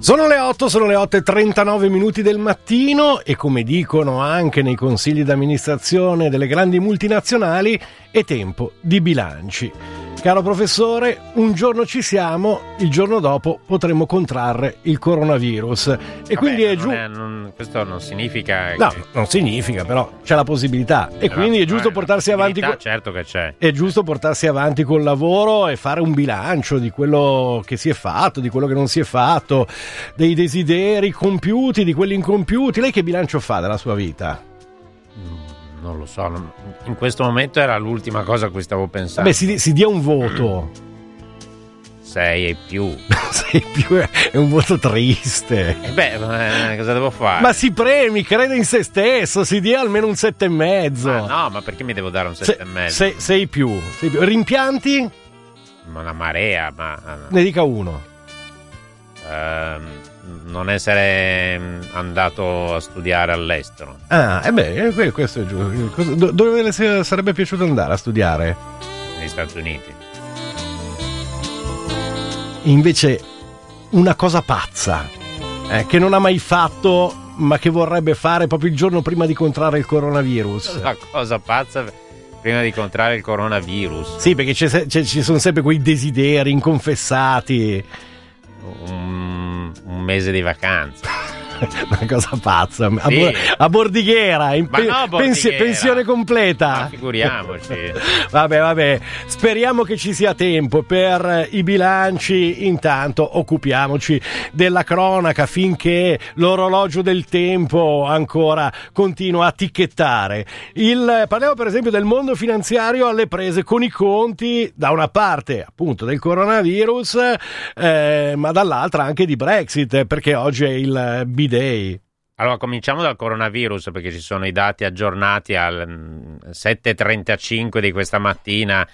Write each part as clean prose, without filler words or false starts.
Sono le 8:39 minuti del mattino e come dicono anche nei consigli d'amministrazione delle grandi multinazionali, è tempo di bilanci. Caro professore, un giorno ci siamo, il giorno dopo potremo contrarre il coronavirus. E quindi è giusto. Questo non significa. No, non significa, però c'è la possibilità. E quindi è giusto portarsi avanti. Certo che c'è. È giusto portarsi avanti col lavoro e fare un bilancio di quello che si è fatto, di quello che non si è fatto, dei desideri compiuti, di quelli incompiuti. Lei che bilancio fa della sua vita? Non lo so, in questo momento era l'ultima cosa a cui stavo pensando. Beh, si dia un voto. 6 e più. 6 più è un voto triste. Cosa devo fare? Ma si premi, crede in se stesso, si dia almeno un 7,5. No, ma perché mi devo dare un 7,5? 6 più. Rimpianti? Ma una marea, ma. Ne dica uno. Non essere andato a studiare all'estero. Questo è giusto. Dove le sarebbe piaciuto andare a studiare? Negli Stati Uniti. Invece una cosa pazza che non ha mai fatto ma che vorrebbe fare proprio il giorno prima di contrarre il coronavirus. La cosa pazza prima di contrarre il coronavirus? Sì, perché ci sono sempre quei desideri inconfessati. Un mese di vacanza. Una cosa pazza, sì. A Bordighera, Bordighera. Pensione completa. Ma figuriamoci. Vabbè, speriamo che ci sia tempo per i bilanci. Intanto occupiamoci della cronaca finché l'orologio del tempo ancora continua a ticchettare. Parliamo per esempio del mondo finanziario alle prese con i conti, da una parte appunto del coronavirus, ma dall'altra anche di Brexit, perché oggi è il B-Day. Allora, cominciamo dal coronavirus, perché ci sono i dati aggiornati al 7:35 di questa mattina,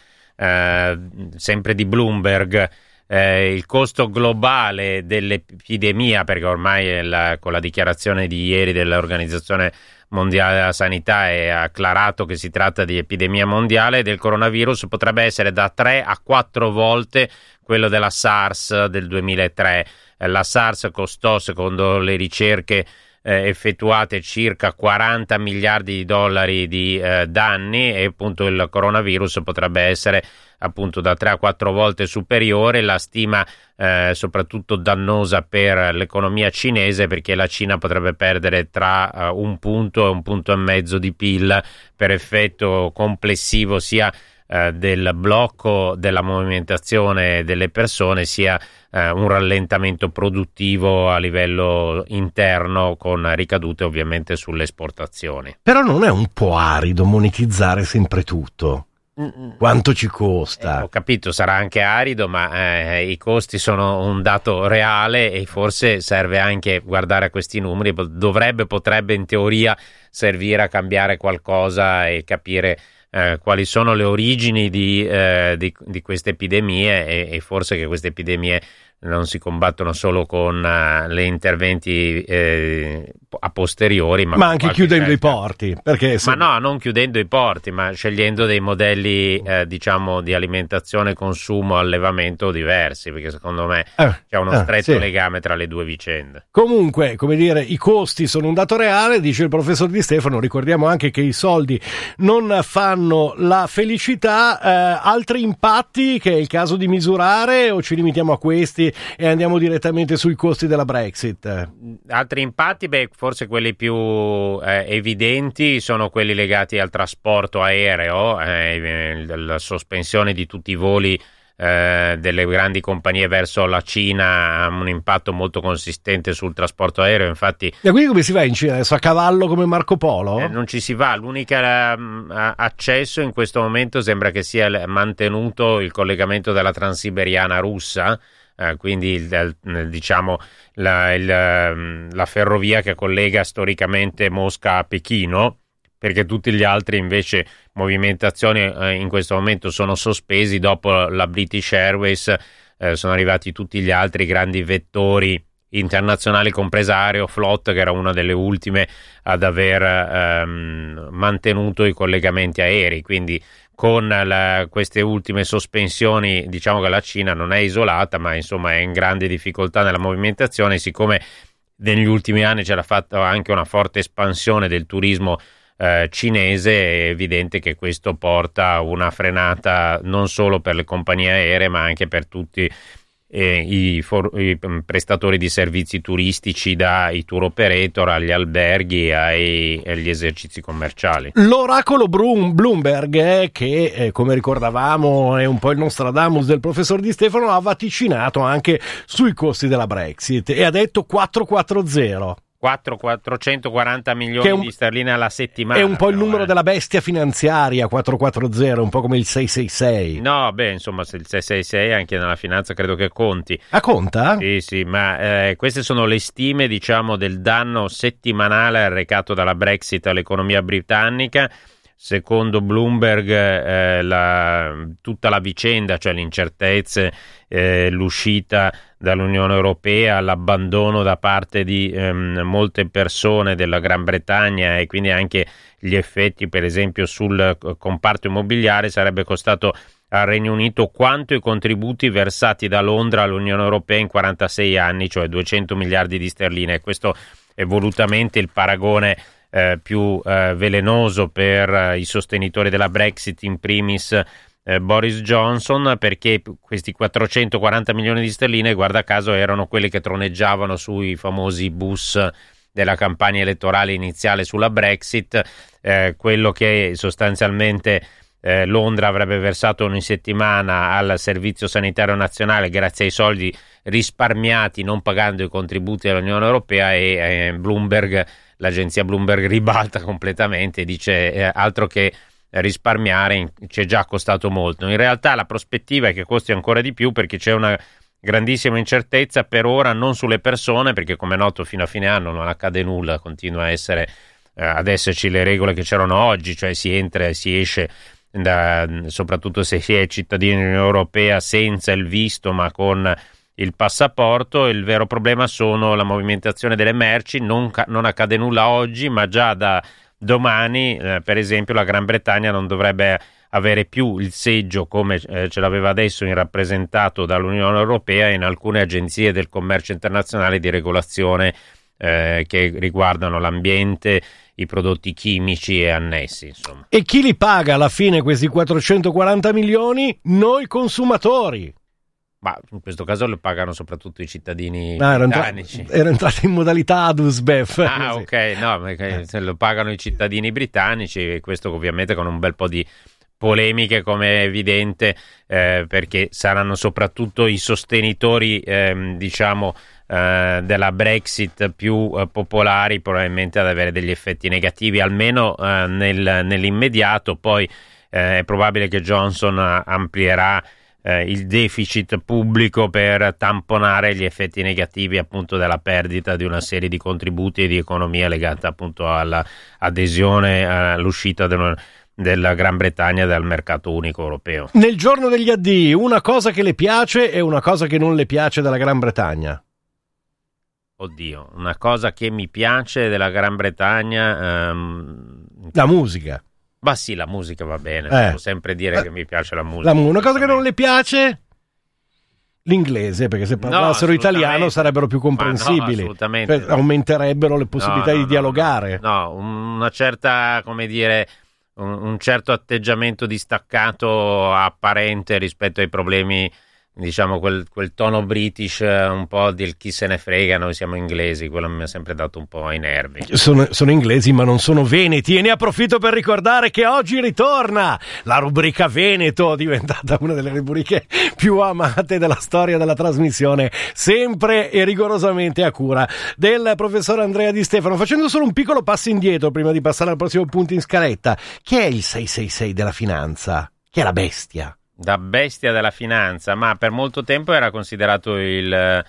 sempre di Bloomberg. Il costo globale dell'epidemia, perché ormai con la dichiarazione di ieri dell'Organizzazione Mondiale della Sanità è acclarato che si tratta di epidemia mondiale del coronavirus, potrebbe essere da 3 a 4 volte quello della SARS del 2003. La SARS costò, secondo le ricerche effettuate, circa 40 miliardi di dollari di danni, e appunto il coronavirus potrebbe essere appunto da 3 a 4 volte superiore. La stima soprattutto dannosa per l'economia cinese, perché la Cina potrebbe perdere tra 1 punto e 1,5 punti di PIL per effetto complessivo sia del blocco della movimentazione delle persone, sia un rallentamento produttivo a livello interno, con ricadute ovviamente sulle esportazioni. Però non è un po' arido monetizzare sempre tutto? Quanto ci costa? Ho capito, sarà anche arido, ma i costi sono un dato reale, e forse serve anche guardare a questi numeri. Potrebbe in teoria servire a cambiare qualcosa e capire quali sono le origini di queste epidemie, e forse che queste epidemie non si combattono solo con le interventi a posteriori, ma anche chiudendo i porti, perché ma no, non chiudendo i porti, ma scegliendo dei modelli diciamo di alimentazione, consumo, allevamento diversi, perché secondo me c'è uno stretto legame tra le due vicende. Comunque, come dire, i costi sono un dato reale, dice il professor Di Stefano. Ricordiamo anche che i soldi non fanno la felicità. Altri impatti che è il caso di misurare, o ci limitiamo a questi e andiamo direttamente sui costi della Brexit? Altri impatti, forse quelli più evidenti sono quelli legati al trasporto aereo, la sospensione di tutti i voli delle grandi compagnie verso la Cina ha un impatto molto consistente sul trasporto aereo. Infatti, e quindi come si va in Cina adesso, a cavallo come Marco Polo? Non ci si va, l'unico accesso in questo momento sembra che sia mantenuto il collegamento della Transiberiana russa, quindi diciamo la ferrovia che collega storicamente Mosca a Pechino, perché tutti gli altri invece movimentazioni in questo momento sono sospesi. Dopo la British Airways sono arrivati tutti gli altri grandi vettori internazionali, compresa Aeroflot, che era una delle ultime ad aver mantenuto i collegamenti aerei. Quindi con queste ultime sospensioni, diciamo che la Cina non è isolata, ma insomma è in grande difficoltà nella movimentazione, siccome negli ultimi anni c'era fatta anche una forte espansione del turismo cinese, è evidente che questo porta a una frenata non solo per le compagnie aeree, ma anche per tutti i prestatori di servizi turistici, dai tour operator agli alberghi agli esercizi commerciali. L'oracolo Bloomberg, che come ricordavamo è un po' il Nostradamus del professor Di Stefano, ha vaticinato anche sui costi della Brexit e ha detto 440. 440 milioni di sterline alla settimana. È un po' il numero della bestia finanziaria, 440, un po' come il 666. No, beh, insomma, se il 666 anche nella finanza credo che conti. Ah, conta? Sì, ma queste sono le stime, diciamo, del danno settimanale arrecato dalla Brexit all'economia britannica. Secondo Bloomberg tutta la vicenda, cioè le incertezze, l'uscita dall'Unione Europea, l'abbandono da parte di molte persone della Gran Bretagna e quindi anche gli effetti per esempio sul comparto immobiliare, sarebbe costato al Regno Unito quanto i contributi versati da Londra all'Unione Europea in 46 anni, cioè 200 miliardi di sterline. Questo è volutamente il paragone più velenoso per i sostenitori della Brexit, in primis Boris Johnson, perché questi 440 milioni di sterline, guarda caso, erano quelli che troneggiavano sui famosi bus della campagna elettorale iniziale sulla Brexit, quello che sostanzialmente Londra avrebbe versato ogni settimana al Servizio Sanitario Nazionale grazie ai soldi risparmiati non pagando i contributi dell'Unione Europea, e l'agenzia Bloomberg ribalta completamente e dice altro che risparmiare, ci è già costato molto. In realtà la prospettiva è che costi ancora di più, perché c'è una grandissima incertezza per ora, non sulle persone, perché come è noto fino a fine anno non accade nulla, continua a essere ad esserci le regole che c'erano oggi, cioè si entra e si esce soprattutto se si è cittadini dell'Unione Europea senza il visto ma con il passaporto. Il vero problema sono la movimentazione delle merci. Non accade nulla oggi, ma già da domani per esempio la Gran Bretagna non dovrebbe avere più il seggio come ce l'aveva adesso in rappresentato dall'Unione Europea in alcune agenzie del commercio internazionale di regolazione che riguardano l'ambiente, i prodotti chimici e annessi, insomma. E chi li paga alla fine questi 440 milioni? Noi consumatori. Ma in questo caso lo pagano soprattutto i cittadini britannici. Era entrato in modalità ADUSBEF. Ah, ok, no, se lo pagano i cittadini britannici, e questo ovviamente con un bel po' di polemiche, come è evidente, perché saranno soprattutto i sostenitori, della Brexit più popolari probabilmente ad avere degli effetti negativi, almeno nell'immediato. Poi è probabile che Johnson amplierà il deficit pubblico per tamponare gli effetti negativi appunto della perdita di una serie di contributi e di economia legata appunto all'adesione, all'uscita della Gran Bretagna dal mercato unico europeo. Nel giorno degli addii, una cosa che le piace e una cosa che non le piace della Gran Bretagna. Oddio, una cosa che mi piace della Gran Bretagna, la musica. Ma sì, la musica va bene, devo sempre dire che mi piace la musica. Una cosa che non le piace? L'inglese, perché se parlassero italiano sarebbero più comprensibili. No, assolutamente. Aumenterebbero le possibilità di dialogare. No, una certa, come dire, un certo atteggiamento distaccato apparente rispetto ai problemi, diciamo quel tono british, un po' del chi se ne frega, noi siamo inglesi, quello mi ha sempre dato un po' ai nervi. Sono inglesi ma non sono veneti, e ne approfitto per ricordare che oggi ritorna la rubrica Veneto, diventata una delle rubriche più amate della storia della trasmissione, sempre e rigorosamente a cura del professor Andrea Di Stefano. Facendo solo un piccolo passo indietro prima di passare al prossimo punto in scaletta: chi è il 666 della finanza? Chi è la bestia? Da bestia della finanza, ma per molto tempo era considerato il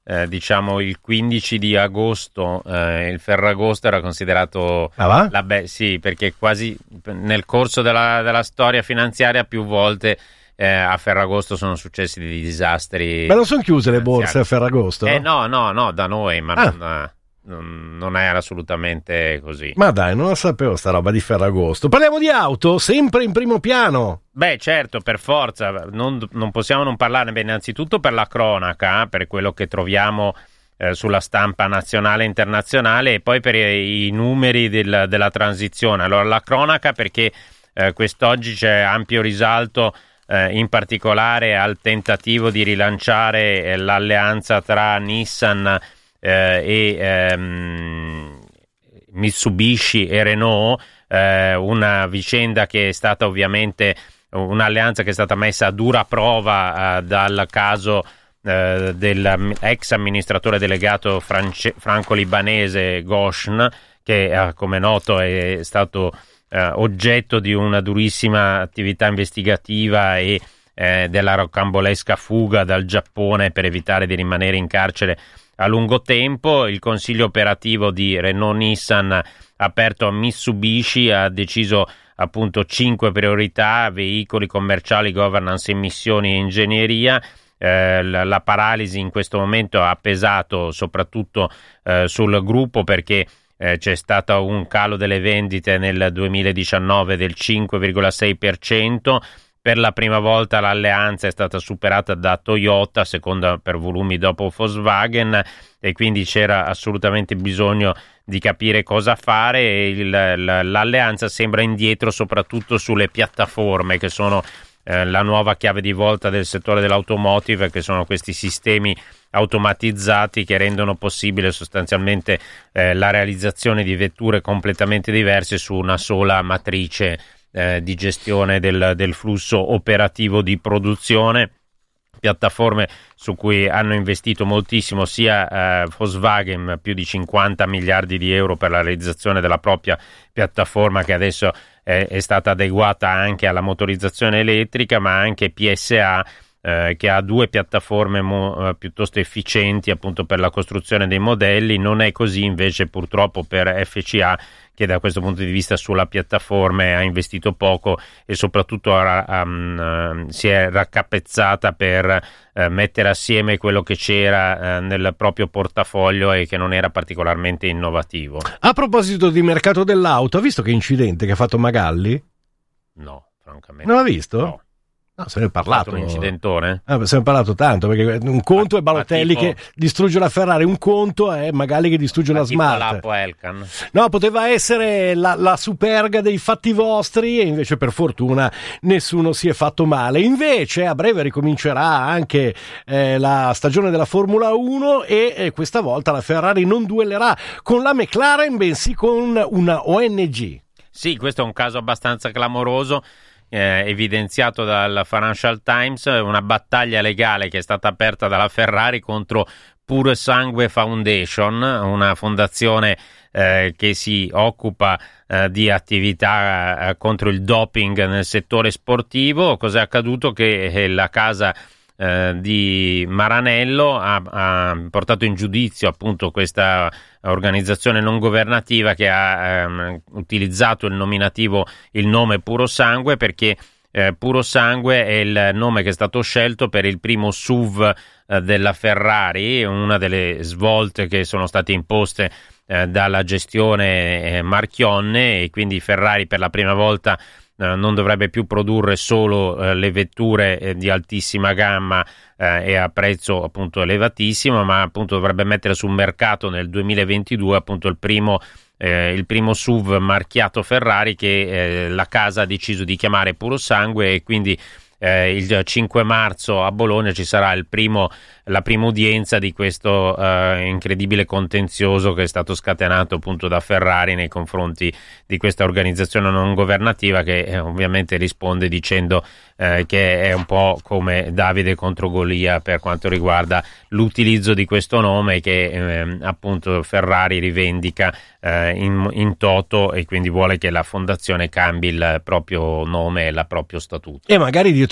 15 di agosto, il Ferragosto era considerato sì, perché quasi nel corso della storia finanziaria più volte a Ferragosto sono successi dei disastri. Ma non sono chiuse le borse a Ferragosto? No, da noi, ma non... non è assolutamente così. Ma dai, non la sapevo sta roba di Ferragosto. Parliamo di auto, sempre in primo piano. Beh, certo, per forza, non possiamo non parlarne. Beh, innanzitutto per la cronaca, per quello che troviamo sulla stampa nazionale e internazionale, e poi per i numeri della transizione. Allora, la cronaca perché quest'oggi c'è ampio risalto in particolare al tentativo di rilanciare l'alleanza tra Nissan e Mitsubishi e Renault, una vicenda che è stata ovviamente un'alleanza che è stata messa a dura prova dal caso dell'ex amministratore delegato franco-libanese Ghosn, che come noto è stato oggetto di una durissima attività investigativa e della rocambolesca fuga dal Giappone per evitare di rimanere in carcere a lungo tempo. Il consiglio operativo di Renault-Nissan aperto a Mitsubishi ha deciso appunto 5 priorità: veicoli commerciali, governance, emissioni e ingegneria. La paralisi in questo momento ha pesato soprattutto sul gruppo perché c'è stato un calo delle vendite nel 2019 del 5,6%. Per la prima volta l'alleanza è stata superata da Toyota, seconda per volumi dopo Volkswagen, e quindi c'era assolutamente bisogno di capire cosa fare. E l'alleanza sembra indietro soprattutto sulle piattaforme, che sono la nuova chiave di volta del settore dell'automotive, che sono questi sistemi automatizzati che rendono possibile sostanzialmente la realizzazione di vetture completamente diverse su una sola matrice di gestione del flusso operativo di produzione. Piattaforme su cui hanno investito moltissimo sia Volkswagen, più di 50 miliardi di euro per la realizzazione della propria piattaforma, che adesso è stata adeguata anche alla motorizzazione elettrica, ma anche PSA, che ha 2 piattaforme piuttosto efficienti appunto per la costruzione dei modelli. Non è così invece purtroppo per FCA, che da questo punto di vista sulla piattaforma ha investito poco e soprattutto si è raccapezzata per mettere assieme quello che c'era nel proprio portafoglio e che non era particolarmente innovativo. A proposito di mercato dell'auto, ha visto che incidente che ha fatto Magalli? No, francamente. Non l'ha visto? No. No, se ne è parlato. Un incidentone? Se ne è parlato tanto, perché un conto è Balotelli che distrugge la Ferrari, un conto è Magalli che distrugge la Smart. Elkan. No, poteva essere la superga dei fatti vostri, e invece per fortuna nessuno si è fatto male. Invece a breve ricomincerà anche la stagione della Formula 1 e questa volta la Ferrari non duellerà con la McLaren, bensì con una ONG. Sì, questo è un caso abbastanza clamoroso, evidenziato dal Financial Times, una battaglia legale che è stata aperta dalla Ferrari contro Puro Sangue Foundation, una fondazione che si occupa di attività contro il doping nel settore sportivo. Cos'è accaduto? Che la casa di Maranello ha portato in giudizio appunto questa organizzazione non governativa che ha utilizzato il nome Puro Sangue, perché Puro Sangue è il nome che è stato scelto per il primo SUV della Ferrari, una delle svolte che sono state imposte dalla gestione Marchionne, e quindi Ferrari per la prima volta non dovrebbe più produrre solo le vetture di altissima gamma e a prezzo appunto elevatissimo, ma appunto dovrebbe mettere sul mercato nel 2022 appunto il primo SUV marchiato Ferrari, che la casa ha deciso di chiamare Puro Sangue, e quindi il 5 marzo a Bologna ci sarà la prima udienza di questo incredibile contenzioso che è stato scatenato appunto da Ferrari nei confronti di questa organizzazione non governativa, che ovviamente risponde dicendo che è un po' come Davide contro Golia per quanto riguarda l'utilizzo di questo nome, che appunto Ferrari rivendica in toto, e quindi vuole che la fondazione cambi il proprio nome e il proprio statuto. E magari dietro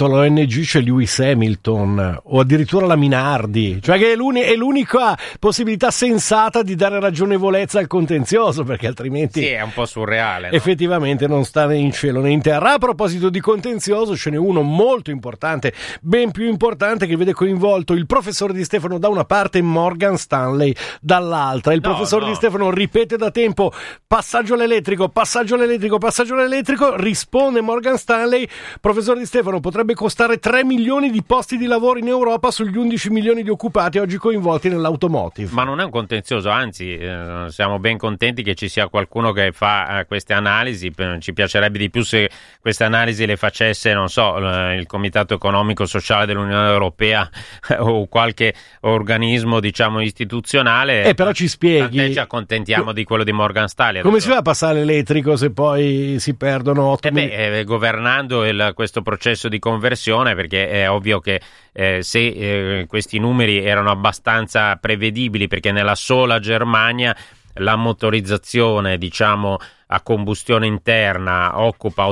dentro l'ONG c'è Lewis Hamilton o addirittura la Minardi, cioè che è l'unica possibilità sensata di dare ragionevolezza al contenzioso, perché altrimenti sì, è un po' surreale, no? Effettivamente non sta né in cielo né in terra. A proposito di contenzioso, ce n'è uno molto importante, ben più importante, che vede coinvolto il professor Di Stefano da una parte e Morgan Stanley dall'altra. Il professor Di Stefano ripete da tempo: passaggio all'elettrico, passaggio all'elettrico, passaggio all'elettrico. Risponde Morgan Stanley: professor Di Stefano, potrebbe costare 3 milioni di posti di lavoro in Europa sugli 11 milioni di occupati oggi coinvolti nell'automotive. Ma non è un contenzioso, anzi siamo ben contenti che ci sia qualcuno che fa queste analisi. Ci piacerebbe di più se queste analisi le facesse, non so, il Comitato Economico Sociale dell'Unione Europea o qualche organismo, diciamo, istituzionale. Però ci spieghi. Tant'è, ci accontentiamo di quello di Morgan Stanley. Come si va a passare l'elettrico se poi si perdono 8 milioni? Governando questo processo di conversione, perché è ovvio che se questi numeri erano abbastanza prevedibili, perché nella sola Germania la motorizzazione, diciamo, a combustione interna occupa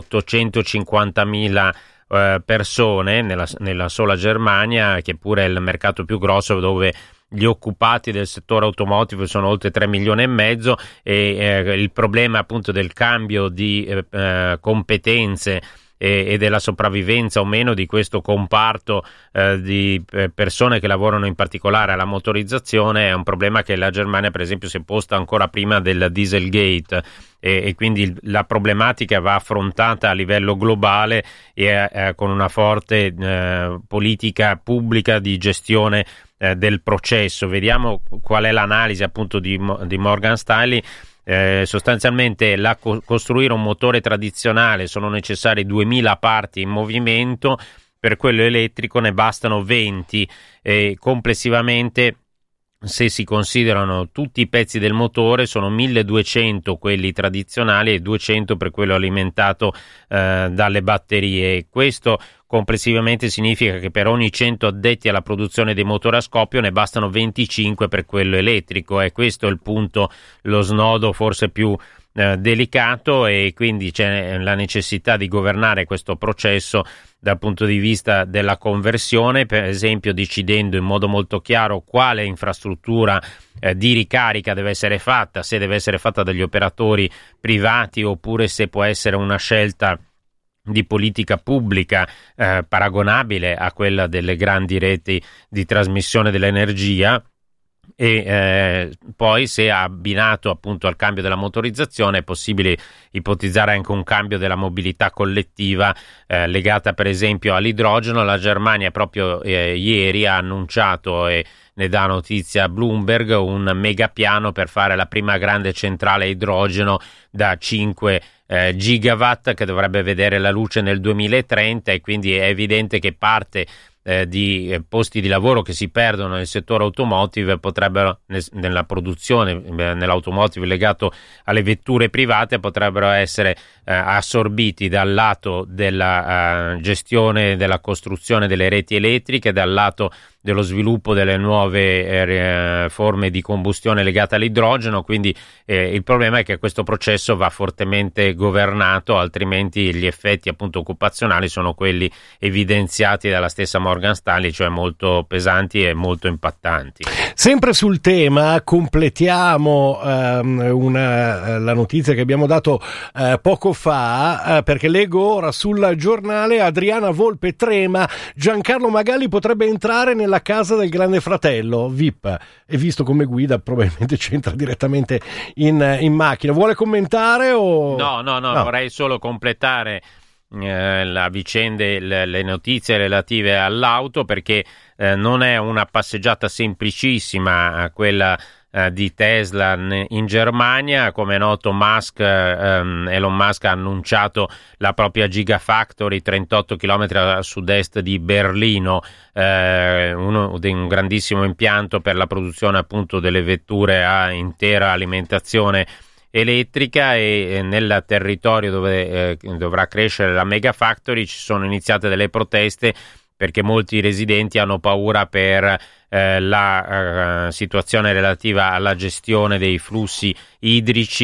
850.000 persone nella sola Germania, che pure è il mercato più grosso, dove gli occupati del settore automotive sono oltre 3 milioni e mezzo, e il problema appunto del cambio di competenze e della sopravvivenza o meno di questo comparto di persone che lavorano in particolare alla motorizzazione è un problema che la Germania, per esempio, si è posta ancora prima del Dieselgate, e quindi la problematica va affrontata a livello globale e con una forte politica pubblica di gestione del processo. Vediamo qual è l'analisi appunto di Morgan Stanley. Sostanzialmente costruire un motore tradizionale sono necessarie 2000 parti in movimento, per quello elettrico ne bastano 20, e complessivamente, se si considerano tutti i pezzi del motore, sono 1200 quelli tradizionali e 200 per quello alimentato dalle batterie. Questo complessivamente significa che per ogni 100 addetti alla produzione dei motori a scoppio ne bastano 25 per quello elettrico, e questo è il punto, lo snodo forse più delicato, e quindi c'è la necessità di governare questo processo dal punto di vista della conversione, per esempio decidendo in modo molto chiaro quale infrastruttura di ricarica deve essere fatta, se deve essere fatta dagli operatori privati oppure se può essere una scelta di politica pubblica paragonabile a quella delle grandi reti di trasmissione dell'energia. E poi, se abbinato appunto al cambio della motorizzazione, è possibile ipotizzare anche un cambio della mobilità collettiva legata per esempio all'idrogeno. La Germania proprio ieri ha annunciato, e ne dà notizia Bloomberg, un megapiano per fare la prima grande centrale a idrogeno da 5 gigawatt, che dovrebbe vedere la luce nel 2030, e quindi è evidente che parte di posti di lavoro che si perdono nel settore automotive potrebbero, nella produzione nell'automotive legato alle vetture private, potrebbero essere assorbiti dal lato della gestione della costruzione delle reti elettriche, dal lato dello sviluppo delle nuove forme di combustione legate all'idrogeno. Quindi il problema è che questo processo va fortemente governato, altrimenti gli effetti appunto occupazionali sono quelli evidenziati dalla stessa Morgan Stanley, cioè molto pesanti e molto impattanti. Sempre sul tema completiamo la notizia che abbiamo dato poco fa, perché leggo ora sul giornale: Adriana Volpe trema, Giancarlo Magalli potrebbe entrare nella casa del Grande Fratello VIP, e visto come guida probabilmente c'entra direttamente in macchina. Vuole commentare o no, vorrei solo completare la vicenda, le notizie relative all'auto, perché non è una passeggiata semplicissima quella di Tesla in Germania. Come è noto, Elon Musk ha annunciato la propria Gigafactory 38 km a sud-est di Berlino, un grandissimo impianto per la produzione appunto delle vetture a intera alimentazione elettrica, e nel territorio dove dovrà crescere la Mega Factory ci sono iniziate delle proteste, perché molti residenti hanno paura per la situazione relativa alla gestione dei flussi idrici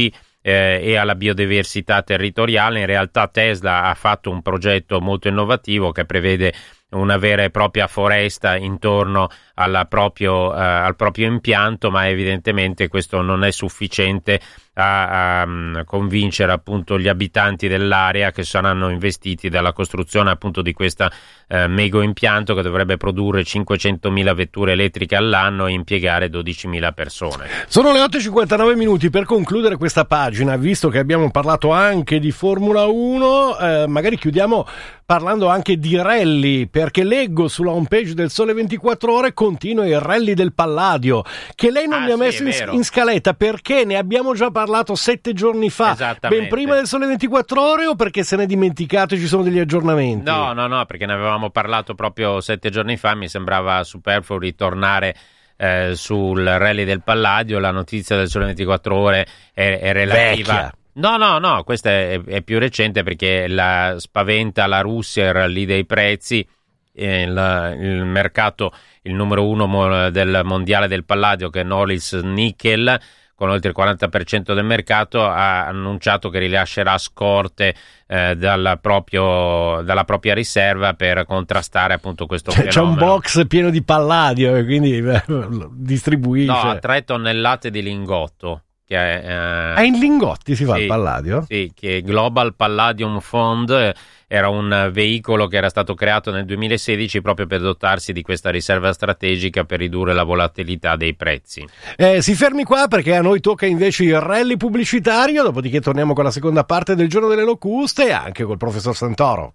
e alla biodiversità territoriale. In realtà Tesla ha fatto un progetto molto innovativo che prevede una vera e propria foresta intorno al proprio impianto, ma evidentemente questo non è sufficiente a convincere appunto gli abitanti dell'area, che saranno investiti dalla costruzione appunto di questa mega impianto che dovrebbe produrre 500.000 vetture elettriche all'anno e impiegare 12.000 persone. Sono le 8:59 minuti. Per concludere questa pagina, visto che abbiamo parlato anche di Formula 1, magari chiudiamo parlando anche di rally, perché leggo sulla homepage del Sole 24 Ore continua il rally del Palladio, che lei non mi ha messo in scaletta, perché ne abbiamo già parlato 7 giorni fa, ben prima del Sole 24 Ore, o perché se ne è dimenticato e ci sono degli aggiornamenti? No, perché ne avevamo parlato proprio 7 giorni fa, mi sembrava superfluo ritornare sul rally del Palladio. La notizia del Sole 24 Ore è relativa... Vecchia. No, questa è più recente, perché spaventa la Russia il rally dei prezzi. Il mercato, il numero uno del mondiale del Palladio, che è Norilsk Nickel, con oltre il 40% del mercato, ha annunciato che rilascerà scorte dalla propria riserva per contrastare appunto questo fenomeno. C'è un box pieno di Palladio e quindi distribuisce. No, a 3 tonnellate di lingotto. In lingotti si fa il Palladio? Sì, che Global Palladium Fund era un veicolo che era stato creato nel 2016 proprio per dotarsi di questa riserva strategica per ridurre la volatilità dei prezzi. Si fermi qua, perché a noi tocca invece il rally pubblicitario, dopodiché torniamo con la seconda parte del Giorno delle Locuste e anche col professor Santoro.